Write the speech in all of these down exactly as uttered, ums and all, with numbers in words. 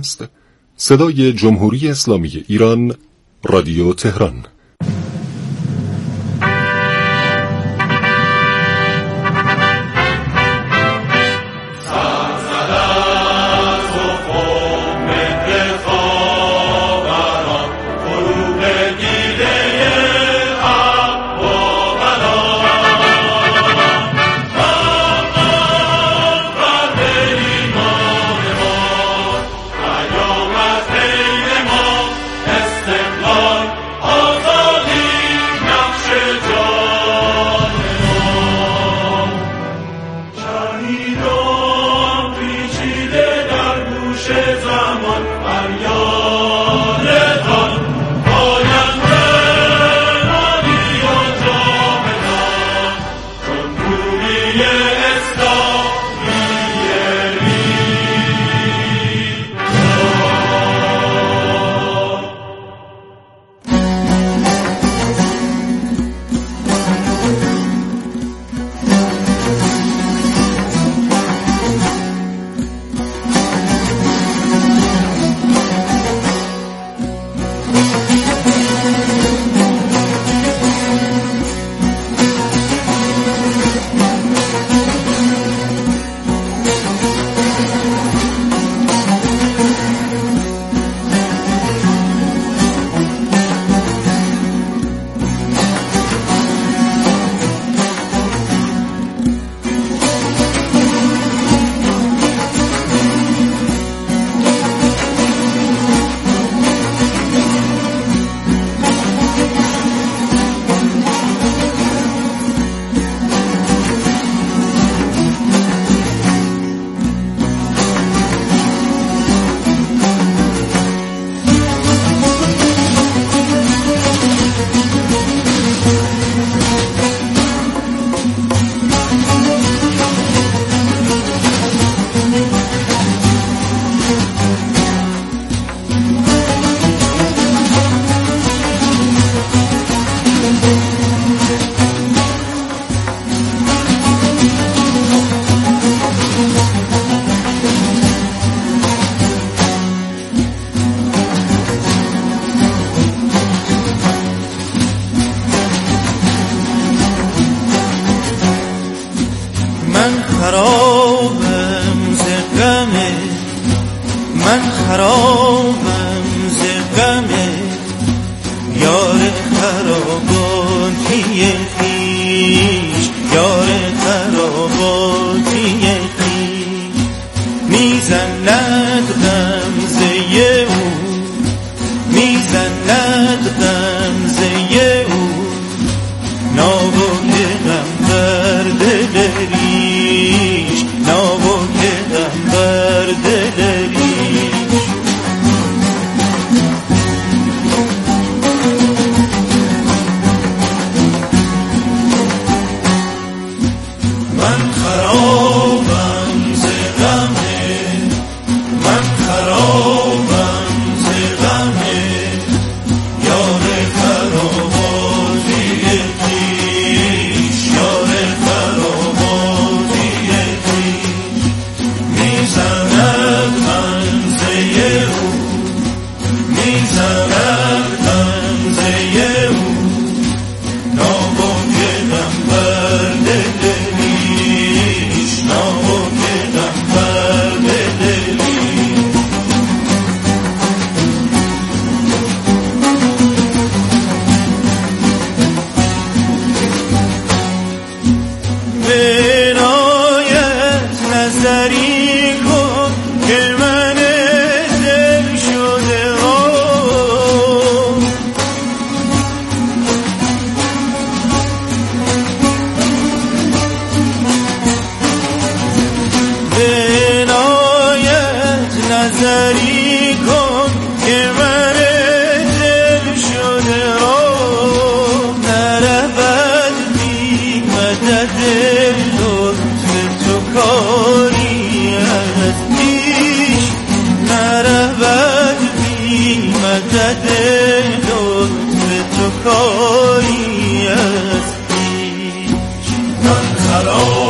است. صدای جمهوری اسلامی ایران، رادیو تهران.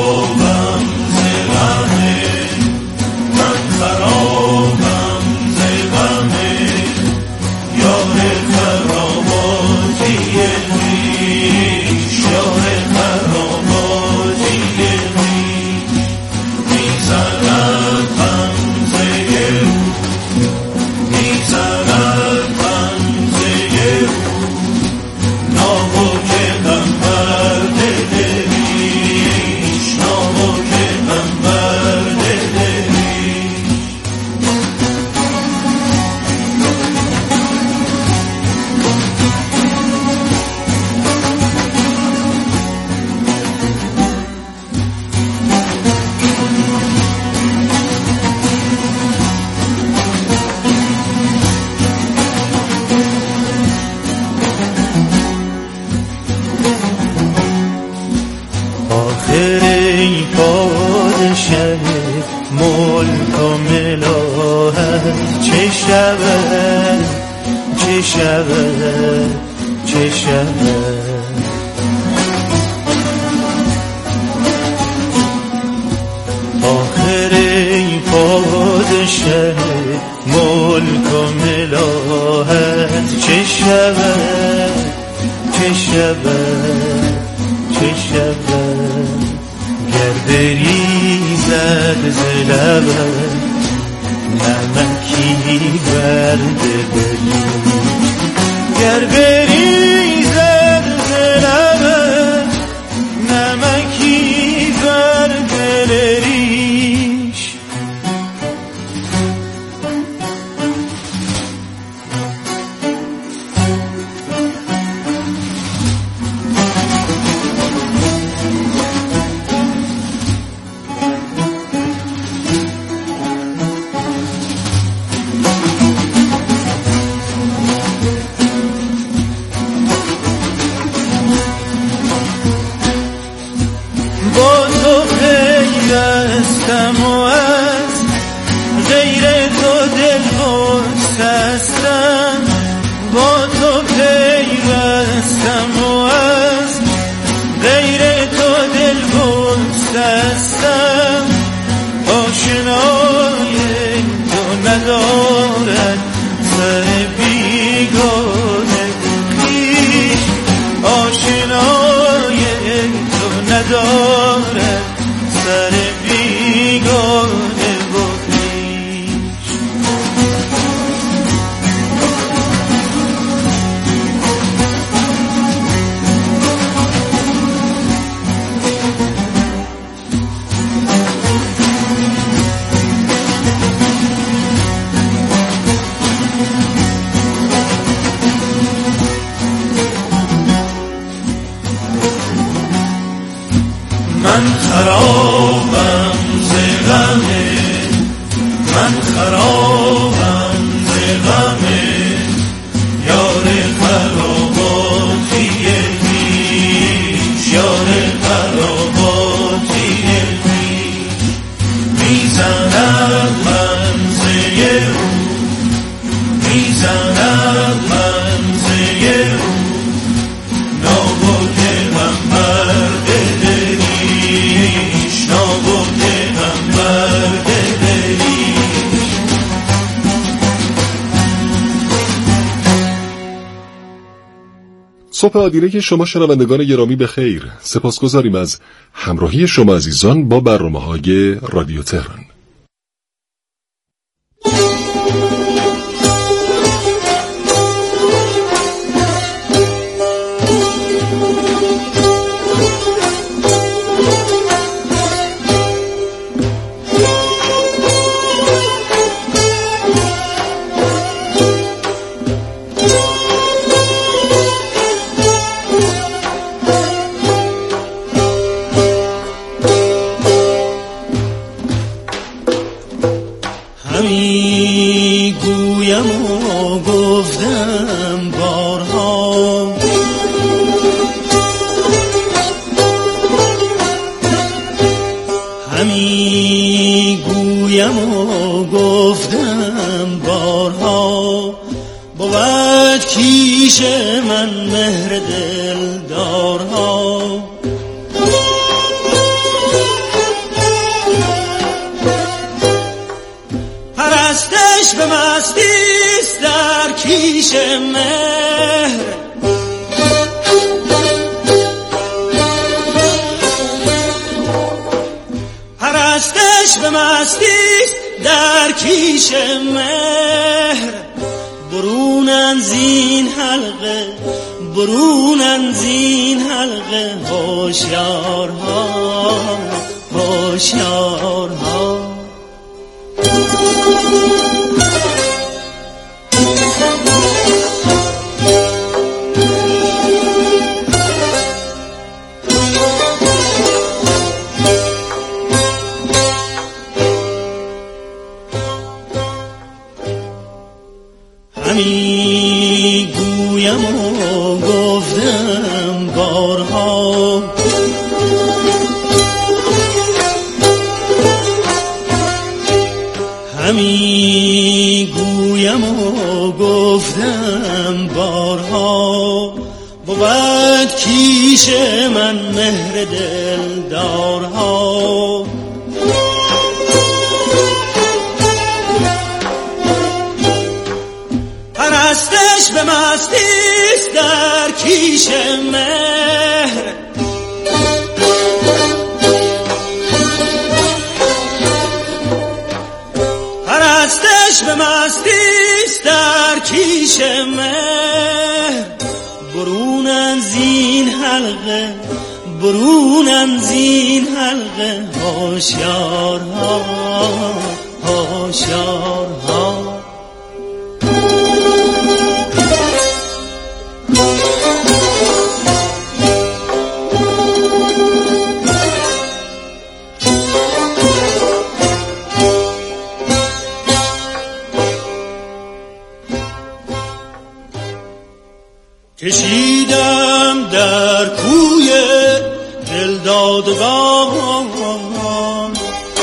خرابم ز چه شبه چه شبه چه شبه آخر ای پادشه ملک و ملاحت چه شبه چه شبه چه شبه گر بریزد ز لبت نمکی برده بری گر بریزد ز لبت نمکی برده بریش و از غیر تو دل گسستم با تو پیوستم و از غیر تو دل گسستم آشنای تو ندارد سر بیگانه پیش آشنای تو ندارد سر بیگانه و پیش من خرابم ز غم من خرابم ز غم یار خراباتی خویش یار خراباتی خویش میزند منزه او میزند منزه او نابود من برد دلیش نابود من برد دلیش صبح آدینه شما شنوندگان گرامی به خیر. سپاسگزاریم از همراهی شما عزیزان با برنامه‌های رادیو تهران. همی گویم و گفتم بارها همی گویم و گفتم بارها بود کیش من مهر دلدارها پرستش به مستیست در کیش مهر پرستش به مستیست در کیش مهر برونن زین حلقه برونن زین حلقه هوشیارها هوشیارها همی گویم و گفتم بارها همی گویم گویم و گفتم بارها، بود کیش من مهر دلدارها. پرستش به مستیست در کیش مهر، پرستش به مستیست در کیش مهر. برونن زین حلقه، برونن زین حلقه، هوشیارها هوشیارها. کشیدم در کوی دلدادگان،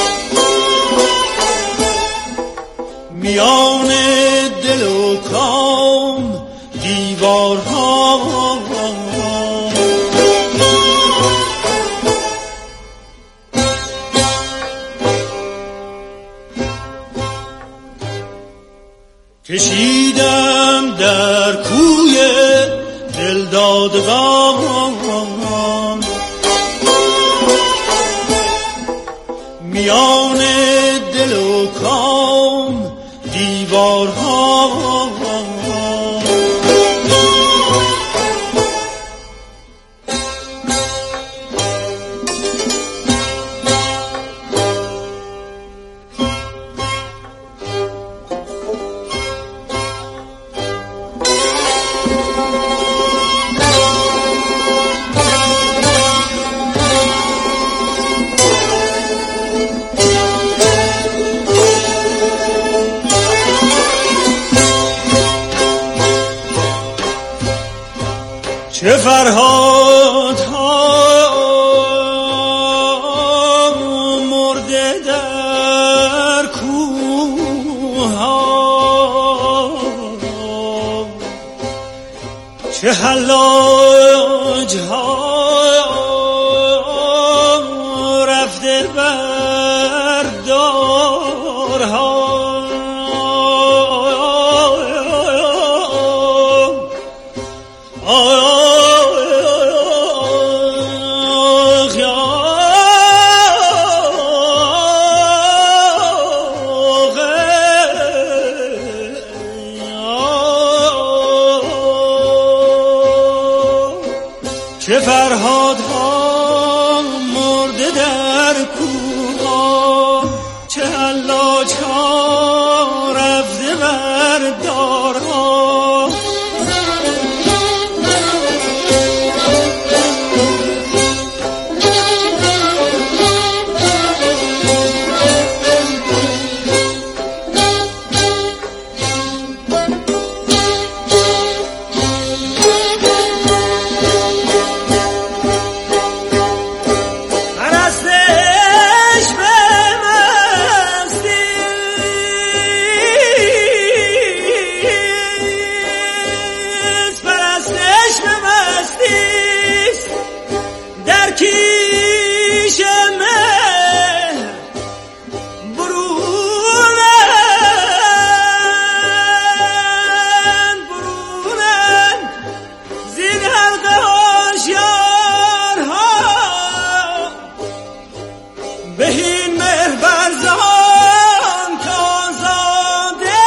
میان دل و کام دیوارها. کشیدم در کوی دلدادگان، میان دل و کام دیوارها. چه فرهاد ها مرده در کوه ها، چه حلاج ها رفته بر دارها. چه فرهادها مرده در کوها، چه حلاج ها رفته بر دارها. بهین مهر برزان کازاده،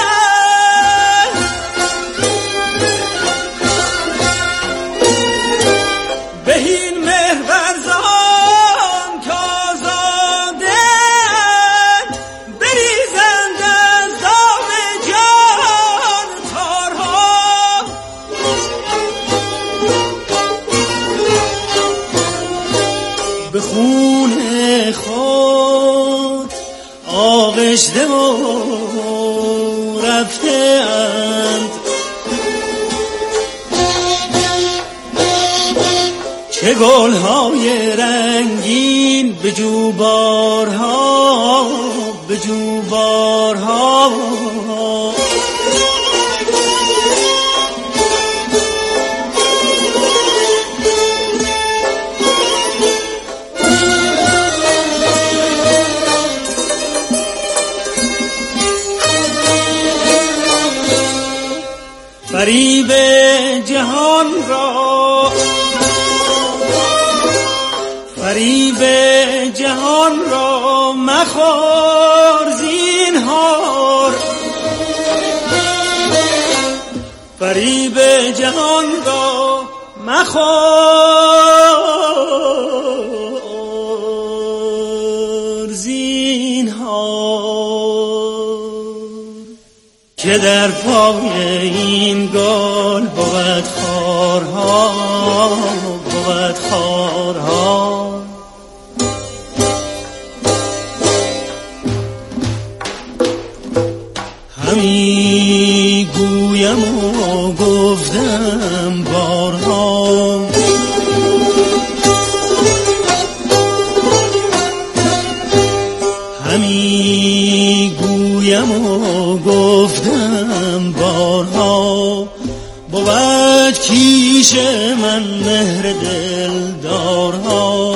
بهین مهر برزان کازاده، بریزند از دام جان تارها. به خون خود آغشته و رفته اند، چه گلهای رنگین به جوبارها، به جوبارها. فریب جهان را فریب جهان را مخور زینهار فریب جهان را مخور زینهار که در پای این گل بود خارها بود خارها همی گویم و گفتم بارها همی گویم و گفتم بارها بود کیش من مهر دلدارها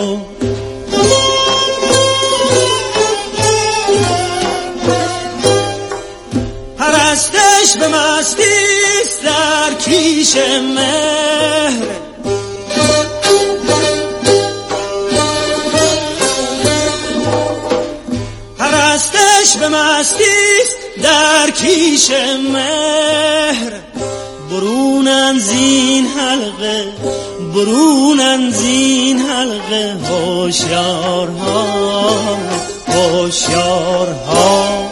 پرستش به مستیست در کیش مهر پرستش به مستیست در کیش مهر برونن زین حلقه برونن زین حلقه هوشیارها هوشیارها.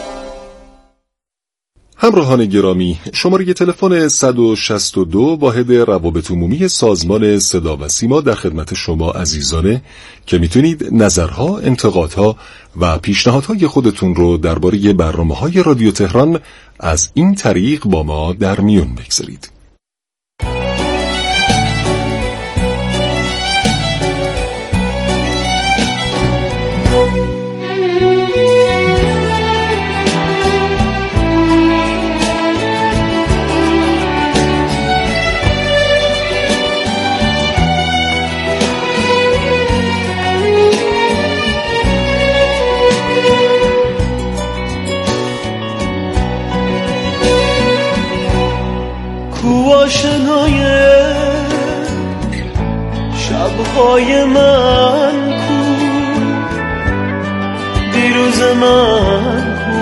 همراهان گرامی، شماره تلفن صد و شصت و دو واحد روابط عمومی سازمان صدا و سیما در خدمت شما عزیزانه که میتونید نظرها، انتقادها و پیشنهادهای خودتون رو درباره برنامه‌های رادیو تهران از این طریق با ما در میون بگذارید. آشنای شبهای من کو دیروز من کو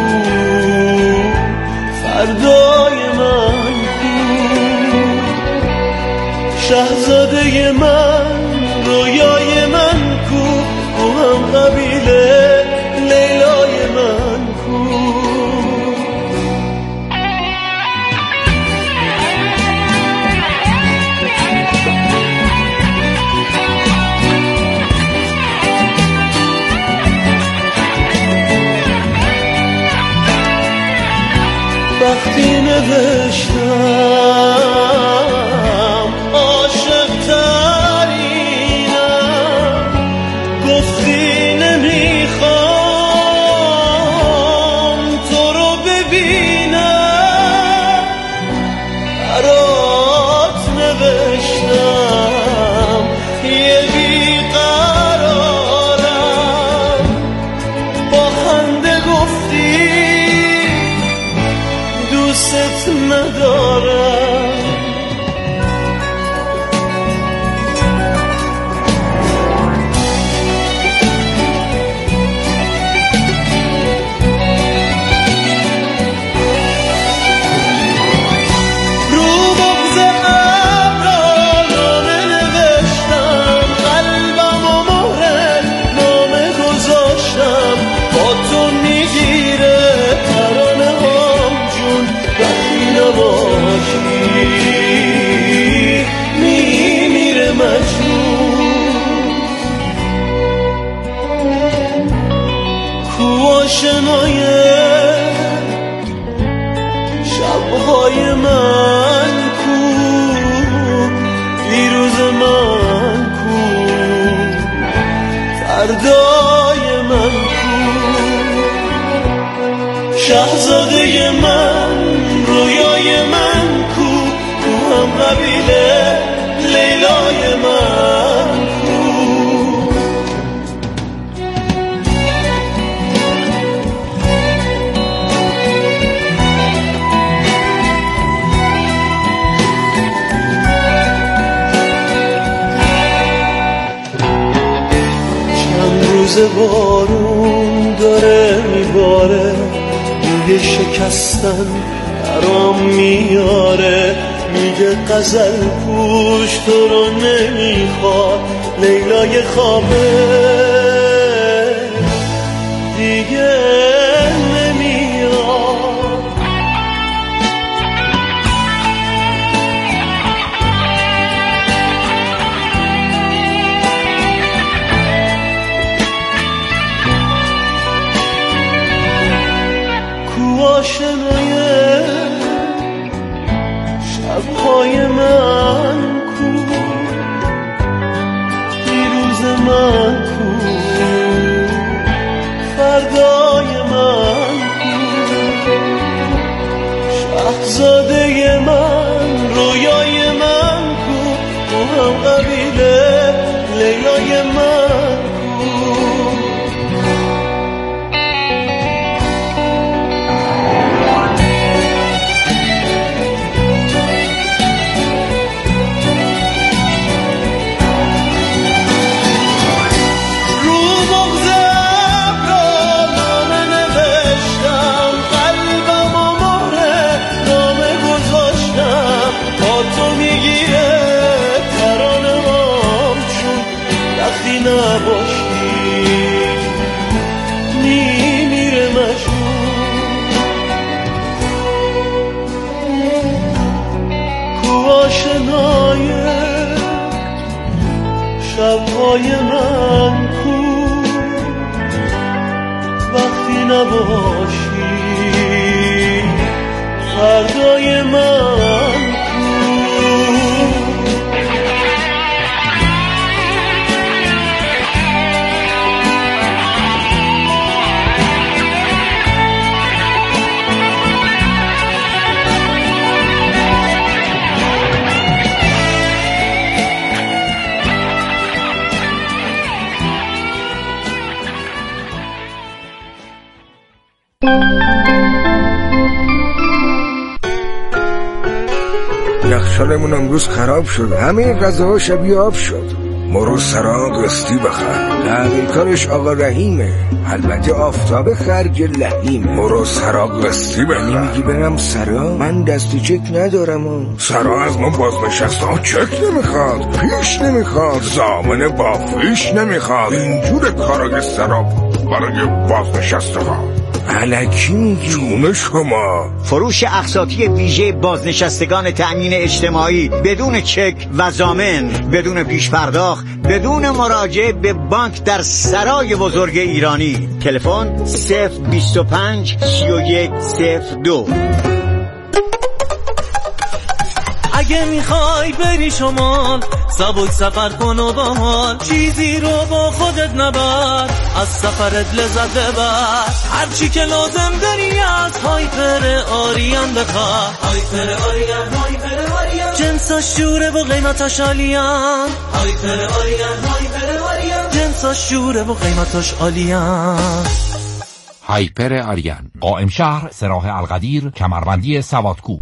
فردای من کو شهزاده من رویای من کو او هم قبیله لیلای من کو وقتی نوشتم عاشق ترینم گفتی نمیخوام تو رو ببینم برات نوشتم یه بیقرارم با خنده گفتی دوست ندارم رو بغض ابرا نامه نوشتم قلبم و مهر نامه گذاشتم با تو میگیره ترانه هم جون وقتی نباشی میمیره مجنون کو آشنای شبهای من کو دیروز من کو فردای من کو شهزاده من رویای من کو کو هم قبیله لیلای من کو روز بارون داره میباره، بوی شکستن برام میاره، میگه غزل پوش تو رو نمیخواد، لیلای خوابه دیگه نمیاد. کو آشنای شبهای من کو، دیروز من کو، فردای من کو، شهزاده من، رویای من کو، تو هم قبیله لیلای من کو. شبهای من کو، وقتی نباشی فردای من یخچالمون امروز خراب شد، همه غذاها شبیه آب شد. مرو سرا قسطی بخر، تعمیرکارش آقا رحیمه، البته آفتاب خرج لحیمه. مرو سرا قسطی بخر. یعنی میگی برم سرا؟ من دست چک ندارم و. سرا از ما بازنشسته ها چک نمیخواد، پیش نمیخواد، ضامن با فیش نمیخواد. اینجور کارای سرا برای بازنشسته ها. الکی میگی؟ چونه شما؟ فروش اقساطی ویژه بازنشستگان تأمین اجتماعی بدون چک و ضامن، بدون پیش پرداخت، بدون مراجعه به بانک در سرای بزرگ ایرانی. تلفن صفر بیست و پنج سی و یک صفر دو. اگه میخوای بری شمال سبک سفر کن و با حال، چیزی رو با خودت نبر، از سفرت لذت ببر. هرچی که لازم داری از هایپر آریان بخواه. هایپر آریان، هایپر آریان، جنساش جوره و قیمتاش عالیان. هایپر آریان، هایپر آریان، جنساش جوره و قیمتاش عالیان. هایپر آریان، قائم شهر، سراح القدیر، کمربندی سوادکوه.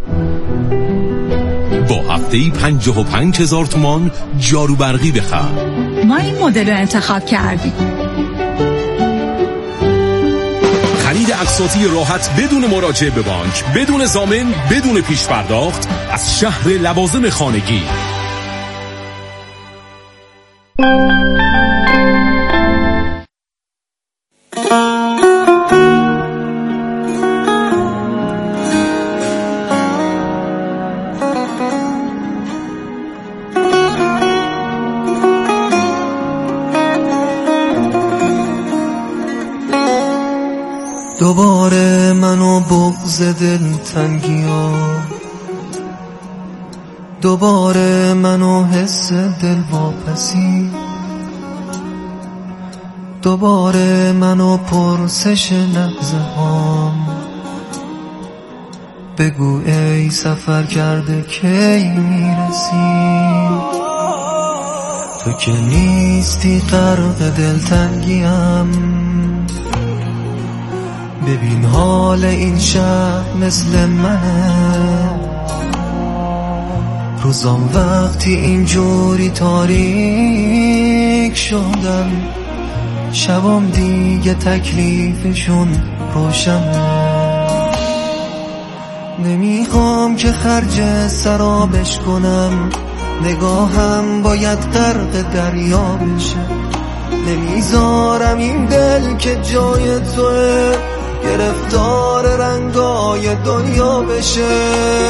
با هفته‌ای پنجاه و پنج هزار تومان جارو برقی بخر. ما این مدل رو انتخاب کردیم. خرید اقساطی راحت بدون مراجعه به بانک، بدون ضامن، بدون پیش پرداخت از شهر لوازم خانگی. دوباره منو بغض دل تنگیان، دوباره منو حس دل واپسی، دوباره منو پرسش لحظه هام. بگو ای سفر کرده کی میرسی، تو که نیستی غرق دلتنگیم. ببین حال این شهر مثل منه، روزام وقتی اینجوری تاریک شدن، شبام دیگه تکلیفشون روشنه. نمیخوام که خرج سرابش کنم، نگاهم باید غرق دریا بشه. نمیذارم این دل که جای توه گرفتار رنگای دنیا بشه.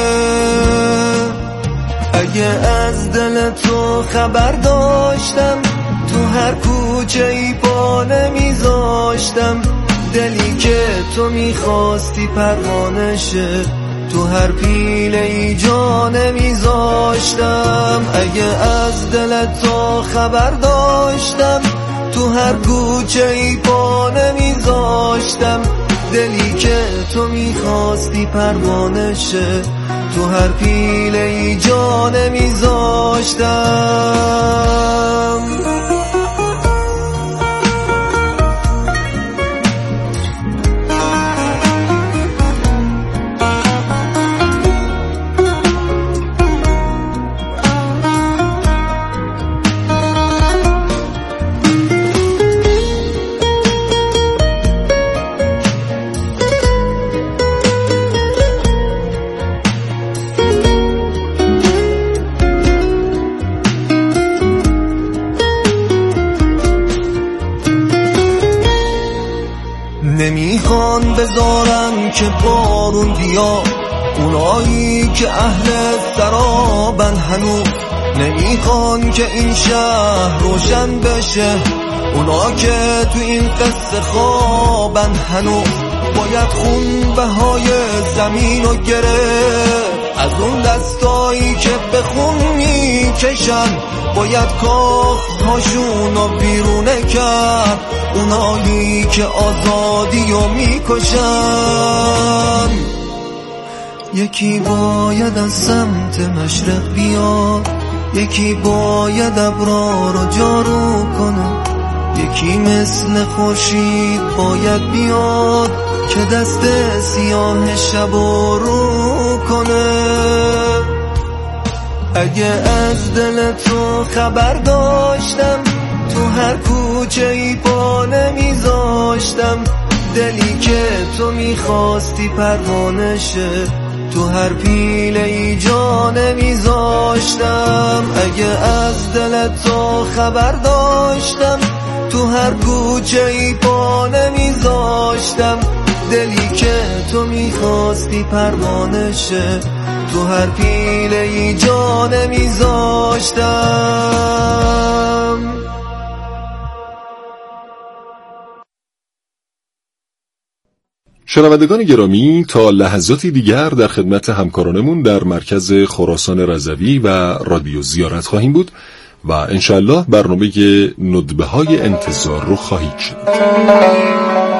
اگه از دل تو خبر داشتم، تو هر کوچه ای پا نمیذاشتم. دلی که تو میخواستی پروانه شه، تو هر پیله ای جا نمیذاشتم. اگه از دل تو خبر داشتم، تو هر کوچه ای پا نمیذاشتم. دلی که تو میخواستی پروانه شه، تو هر پیله ای جا نمیذاشتم. نمیخوان بذارن که بارون بیاد، اونایی که اهل سرابن هنوز. نمیخوان که این شهر روشن بشه، اونا که تو این قصه خوابن هنوز. باید خون بهای زمین و گره از اون دستایی که به خون میکشن. باید کاخ هاشون رو بیرونه کرد، اونایی که آزادی رو میکشن. یکی باید از سمت مشرق بیاد، یکی باید ابرا رو جارو کنه. یکی مثل خورشید باید بیاد که دست سیاه شب رو کنه. اگه از دل تو خبر داشتم، تو هر کوچه ای پا نمیذاشتم. دلی که تو میخواستی پروانه شه، تو هر پیله ای جا نمیذاشتم. اگه از دل تو خبر داشتم، تو هر کوچه ای پا نمیذاشتم. دلی که تو میخواستی پروانه شه، تو هر پیله ای جا نمیذاشتم. شنوندگان گرامی، تا لحظاتی دیگر در خدمت همکارانمون در مرکز خراسان رضوی و رادیو زیارت خواهیم بود و انشالله برنامه ندبه های انتظار رو خواهید شنید.